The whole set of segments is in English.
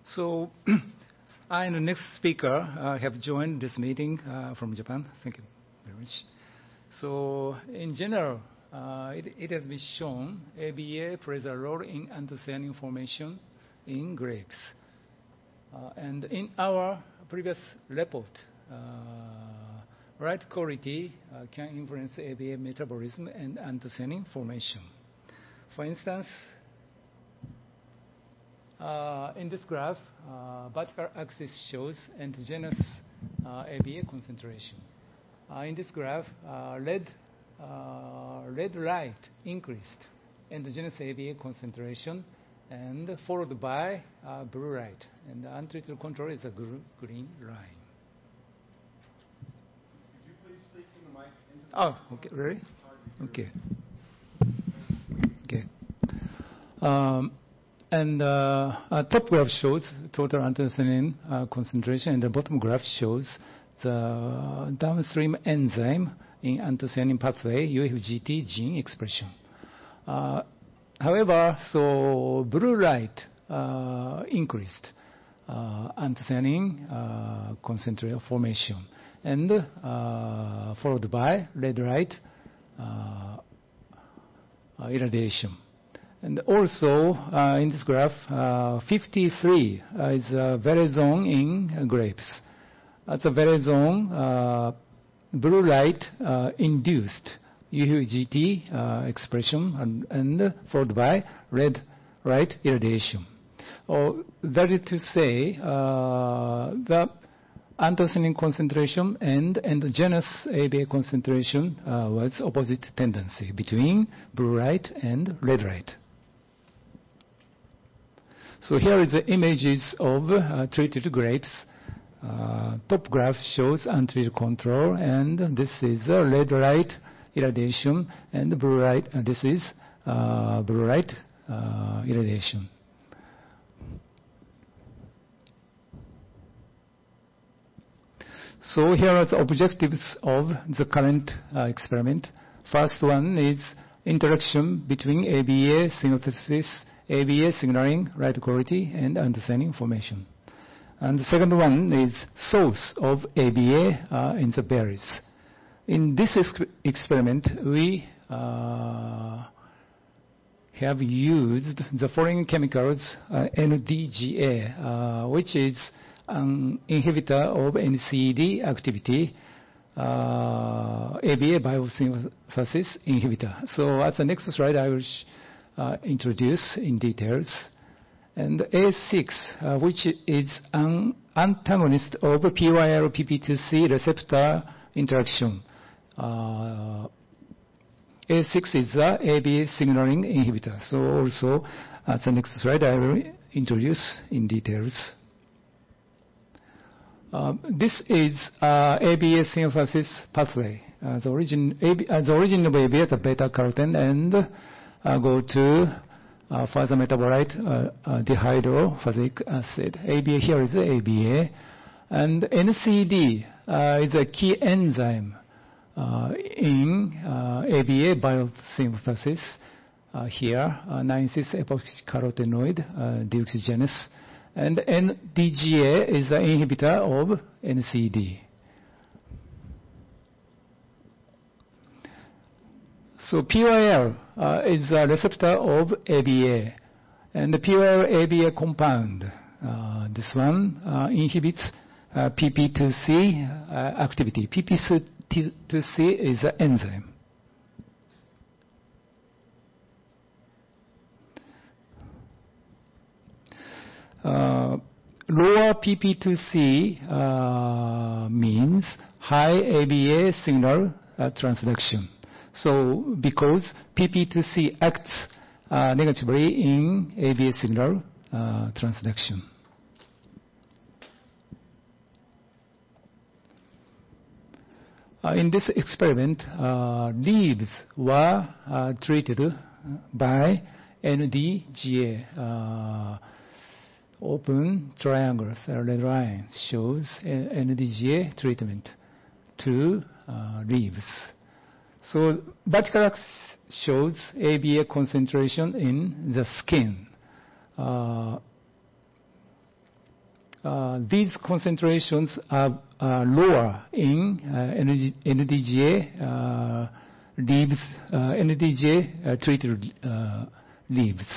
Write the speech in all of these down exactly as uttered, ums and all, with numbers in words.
So I and the next speaker uh, have joined this meeting uh, from Japan. Thank you very much. So in general, uh, it, it has been shown A B A plays a role in anthocyanin formation in grapes. Uh, and in our previous report, uh, right quality uh, can influence A B A metabolism and anthocyanin formation. For instance, uh, in this graph, uh, vertical axis shows endogenous uh, A B A concentration. Uh, in this graph, uh, red, uh, red light increased endogenous A B A concentration, and followed by uh, blue light. And the untreated control is a gr green line. Could you please speak from the mic into the Oh, okay, really? Okay. Okay. Um, and uh, uh, top graph shows total anthocyanin uh, concentration, and the bottom graph shows the downstream enzyme in anthocyanin pathway, U F G T gene expression. Uh, however, so blue light uh, increased uh, anthocyanin uh, concentration formation, and uh, followed by red light uh, uh, irradiation. And also, uh, in this graph, uh, fifty-three uh, is a very zone in uh, grapes. At the very zone, uh, blue light uh, induced U F G T uh, expression, and, and followed by red light irradiation. Or that is to say, uh, the anthocyanin concentration and endogenous A B A concentration uh, was opposite tendency between blue light and red light. So here is the images of uh, treated grapes. Uh, top graph shows untreated control, and this is uh, red light irradiation, and blue light. Uh, this is uh, blue light uh, irradiation. So here are the objectives of the current uh, experiment. First one is interaction between A B A synthesis, A B A signaling, light quality, and anthocyanin formation. And the second one is source of A B A uh, in the berries. In this ex experiment, we uh, have used the foreign chemicals uh, N D G A, uh, which is an inhibitor of N C E D activity, uh, A B A biosynthesis inhibitor. So at the next slide, I will uh, introduce in details. And A six, uh, which is an antagonist of P Y L P P two C receptor interaction. Uh, A six is the A B A signaling inhibitor. So also, at the next slide, I will introduce in details. Uh, this is uh, A B A synthesis pathway. Uh, the, origin, A B, uh, the origin of A B A is the beta-carotene, and uh, go to Uh, further metabolite, uh, uh, dihydrophasic acid. A B A here is A B A. And N C E D uh, is a key enzyme uh, in uh, A B A biosynthesis. Uh, here, uh, nine cis epoxycarotenoid uh, deoxygenase. And N D G A is an inhibitor of N C E D. So P Y L uh, is a receptor of A B A, and the P Y L A B A compound, uh, this one uh, inhibits uh, P P two C uh, activity. P P two C is an enzyme. Uh, lower P P two C uh, means high A B A signal uh, transduction. So because P P two C acts uh, negatively in A B A signal uh, transduction. Uh, in this experiment, uh, leaves were uh, treated by N D G A. Uh, open triangles, a red line shows N D G A treatment to uh, leaves. So vertical axis shows A B A concentration in the skin. Uh, uh, these concentrations are, are lower in uh, N D G A uh, leaves, uh, N D G A uh, treated uh, leaves.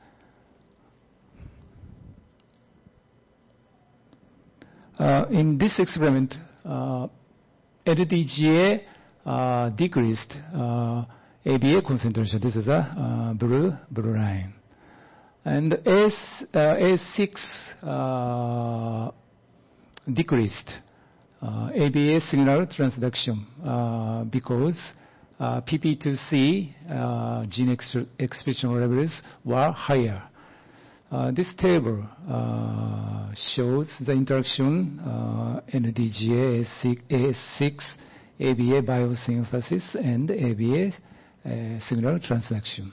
Uh, in this experiment, uh, N D G A uh, decreased uh, A B A concentration. This is a uh, blue blue line, and A six uh, decreased uh, A B A signal transduction uh, because uh, P P two C uh, gene ex expression levels were higher. Uh, this table uh, shows the interaction uh, N D G A, A S six, A B A biosynthesis, and A B A uh, signal transduction.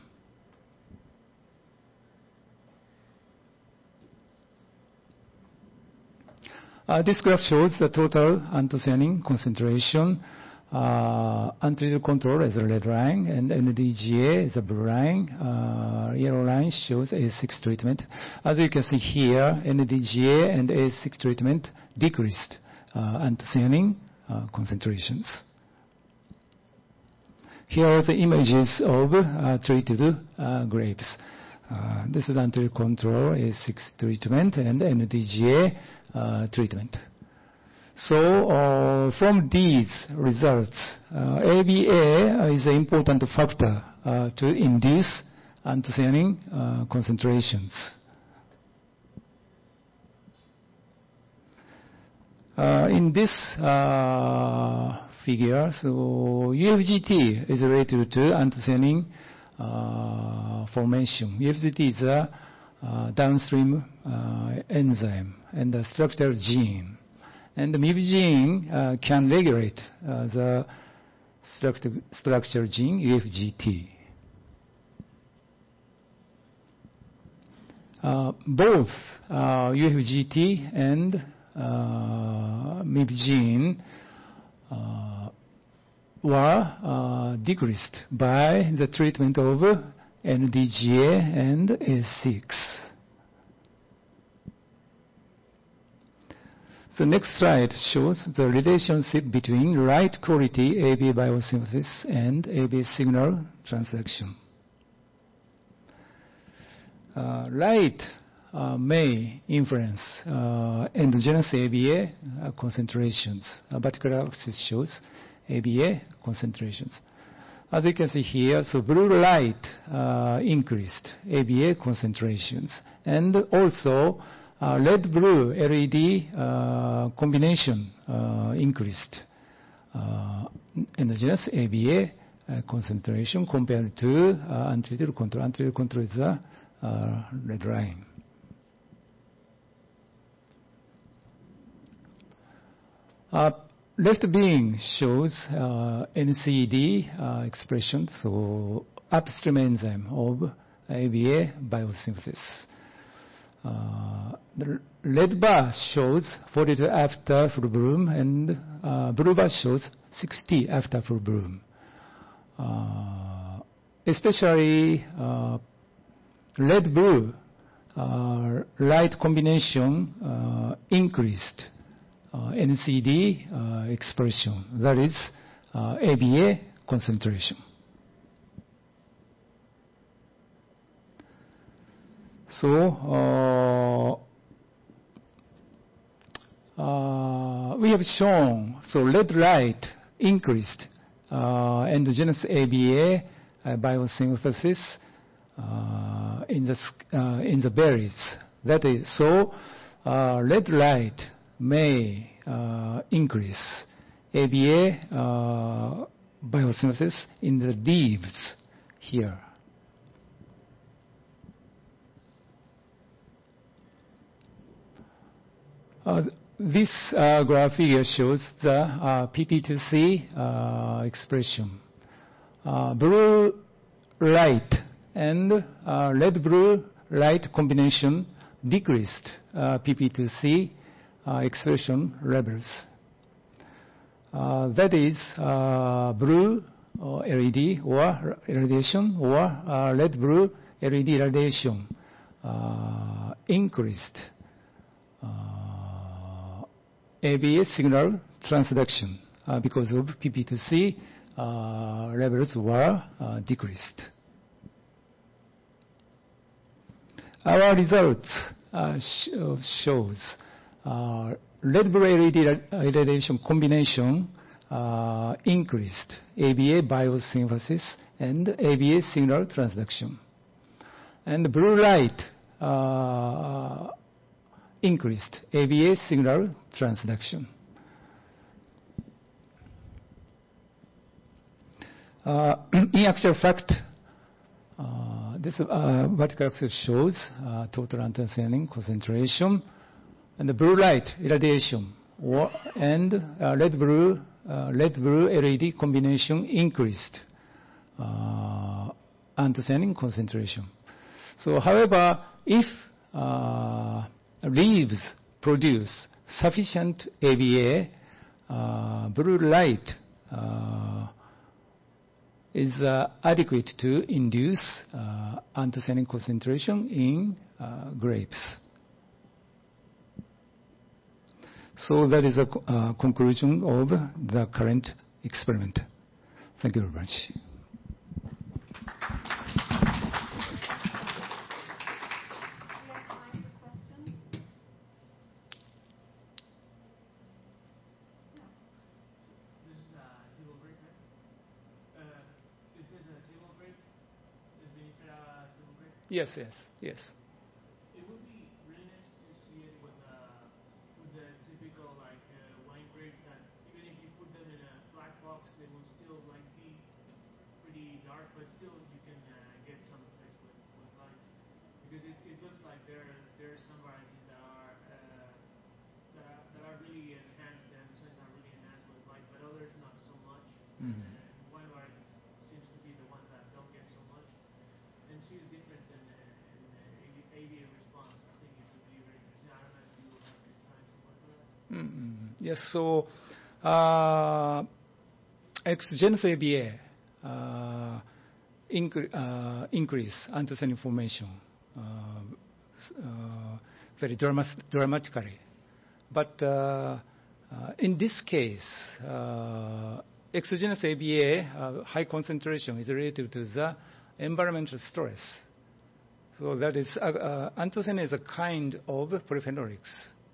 Uh, this graph shows the total anthocyanin concentration. Uh, untreated control is a red line, and N D G A is a blue line. Uh, yellow line shows A S six treatment. As you can see here, N D G A and A S six treatment decreased uh, anthocyanin uh, concentrations. Here are the images of uh, treated uh, grapes. Uh, this is untreated control, A S six treatment, and N D G A uh, treatment. So uh, from these results, uh, A B A is an important factor uh, to induce anthocyanin uh, concentrations. Uh, in this uh, figure, so U F G T is related to anthocyanin uh, formation. U F G T is a uh, downstream uh, enzyme and a structural gene. And the M I B gene uh, can regulate uh, the structure, structure gene U F G T. Uh, both uh, U F G T and uh, M I B gene uh, were uh, decreased by the treatment of N D G A and A S six. The next slide shows the relationship between right quality A B A biosynthesis and A B A signal transduction. Uh, light uh, may influence uh, endogenous A B A uh, concentrations. A particular axis shows A B A concentrations. As you can see here, so blue light uh, increased A B A concentrations, and also Uh, red-blue L E D uh, combination uh, increased uh, endogenous A B A uh, concentration compared to uh, untreated control. Untreated control is a uh, red line. Uh, left beam shows uh, N C D uh, expression, so upstream enzyme of A B A biosynthesis. Uh, the red bar shows forty-two after full bloom, and uh, blue bar shows sixty after full bloom. Uh, especially uh, red-blue uh, light combination uh, increased uh, N C D uh, expression, that is uh, A B A concentration. So uh, uh, we have shown, so red light increased uh, endogenous A B A uh, biosynthesis uh, in the uh, in the berries. That is, so uh, red light may uh, increase A B A uh, biosynthesis in the leaves here. Uh, this uh, graph figure shows the uh, P P two C uh, expression. Uh, blue light and uh, red-blue light combination decreased uh, P P two C uh, expression levels. Uh, that is, uh, blue or L E D or irradiation or uh, red-blue L E D irradiation uh, increased Uh, A B A signal transduction uh, because of P P two C uh, levels were uh, decreased. Our results uh, sh shows uh, red blue L E D irradiation combination uh, increased A B A biosynthesis and A B A signal transduction. And blue light uh, increased A B A signal transduction. Uh, in actual fact, uh, this uh, vertical axis shows uh, total anthocyanin concentration, and the blue light irradiation or, and uh, red blue uh, red blue L E D combination increased uh, anthocyanin concentration. So, however, if uh, leaves produce sufficient A B A, uh, blue light uh, is uh, adequate to induce uh, anthocyanin concentration in uh, grapes. So that is a uh, conclusion of the current experiment. Thank you very much. Yes, yes, yes. It would be really nice to see it with, uh, with the typical like uh, wine grapes that even if you put them in a black box, they will still like be pretty dark, but still you can uh, get some effects with, with light. Because it, it looks like there there are some varieties that are uh, that are that are really enhanced, the anthocyanins are really enhanced with light, but others not so much. Mm-hmm. And wine varieties seems to be the ones that don't get so much. And see the difference in, uh, in uh, A B A response. I think it would be very interesting. I don't know if you will have this time to work on that. Mm-hmm. Yes, so uh, exogenous A B A uh, incre uh, increase anthocyanin formation uh, uh, very dramat dramatically. But uh, uh, in this case, uh, exogenous A B A uh, high concentration is related to the environmental stress. So that is, uh, uh, anthocyanin is a kind of polyphenolics.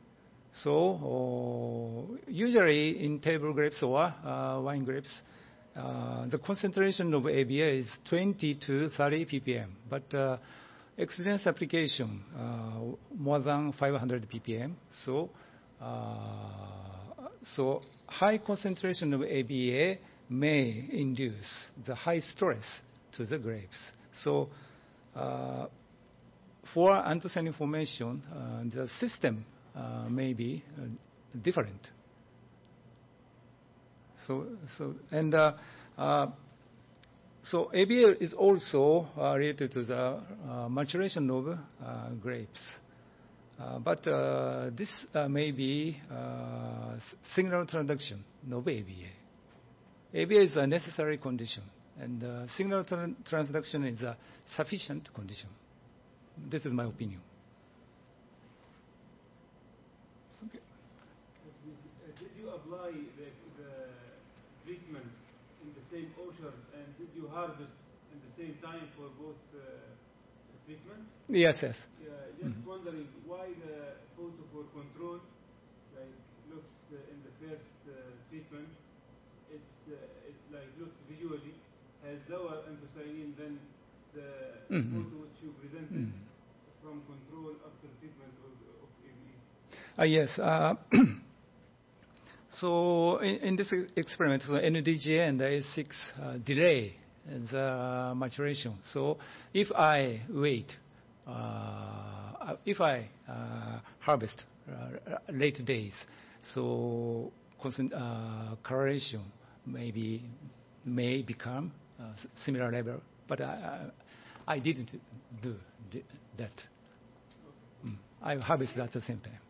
So uh, usually in table grapes or uh, wine grapes, uh, the concentration of A B A is twenty to thirty p p m. But uh, exogenous application, uh, more than five hundred p p m. So, uh, so high concentration of A B A may induce the high stress to the grapes. So uh, for anthocyanin formation, uh, the system uh, may be uh, different. So, so and uh, uh, so A B A is also uh, related to the uh, maturation of uh, grapes. Uh, but uh, this uh, may be uh, signal transduction of A B A. A B A is a necessary condition. And uh, signal tra transduction is a sufficient condition. This is my opinion. Okay. Did you apply the, the treatments in the same orchard, and did you harvest in the same time for both uh, treatments? Yes, yes. Yeah, just Mm-hmm. wondering why the photo for control, like looks uh, in the first uh, treatment, it's uh, it like looks visually has lower anthocyanin than the mm-hmm. photo which you presented mm-hmm. from control after treatment of, of A B A. Uh, yes. Uh, so in, in this experiment, so N D G A and A six uh, delay the maturation. So if I wait, uh, if I uh, harvest uh, late days, so uh, coloration maybe may become uh, similar level, but I, I, I didn't do that. Mm. I harvested at the same time.